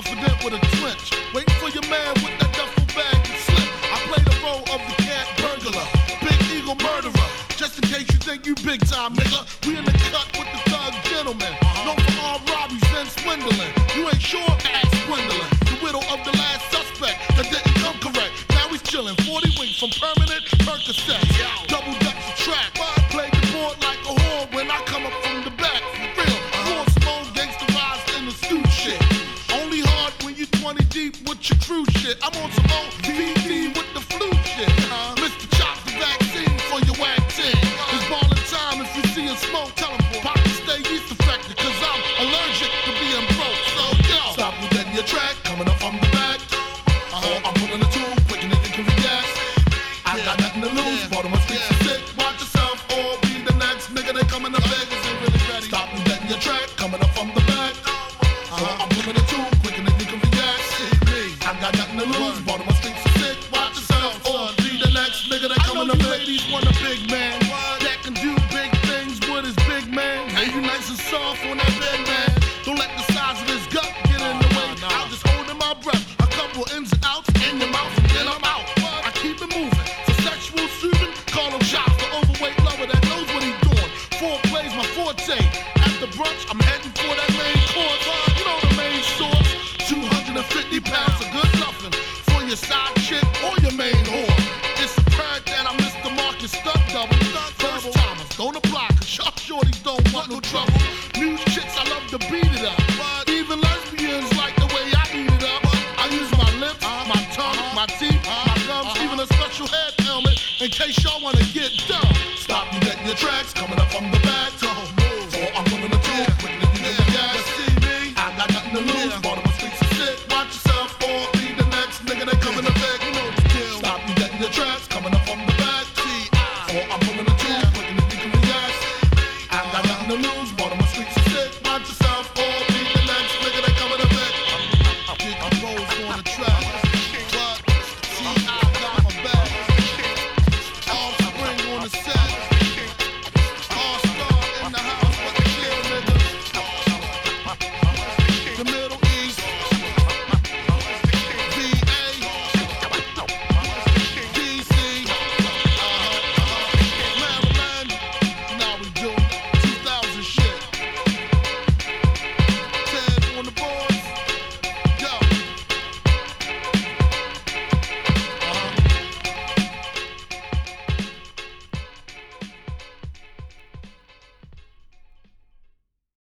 confident with a twitch. Waiting for your man with that duffel bag to slip. I play the role of the cat burglar, big eagle murderer. Just in case you think you big time, nigga. We in the cut with the thug gentleman. Known for armed robberies and swindling. You ain't sure? Ask Gwendolyn. The widow of the last suspect that didn't come correct. Now he's chilling. 40 winks from permanent Percocet. Double dutch the track. Play the board like a whore when I come up from the back. For real. More small gangster rise in the stew shit. Only hard when you 20 deep with your crew shit. I'm on some old VD with the flu shit. Mr. Chop the vaccine for your whack team. It's ballin' time if you see a smoke. Tell him, Pop, stay yeast affected. Cause I'm allergic to being broke. So yo, stop you dead in your track. Coming up from the back. I'm pulling the tool, quick and it can react. I got nothing to lose. Baltimore streets are sick. Watch yourself or be the next nigga. They coming to Vegas ain't really ready. Stop you dead in your track. Coming up from the back. I'm pulling the tool, quick and it can react. I got nothing to lose. Baltimore streets are sick. Watch yourself or be the next nigga. They coming to Vegas. Ladies want a big man that can do big things with his big man. Hey, you nice and soft on that bed, man. Don't let the size of his gut get in the way. I'll just hold in my breath. A couple ins and outs in your mouth, and then I'm out. I keep it moving. For sexual soothing, call him shots. The overweight lover that knows what he's doing. Foreplay's my forte. After brunch, I'm heading for that main course. You know the main source. 250 pounds of good loving for your side chick or your main whore. It's apparent that I'm Mr. Marcus Stunt Double. First timers don't apply, cause sharp shorties don't want no trouble. New chicks, I love to beat it up. But even lesbians like the way I eat it up. I use my lips, my tongue, my teeth, my gums, even a special head helmet in case y'all wanna get dumb. Stop you dead in your tracks, coming up from the back.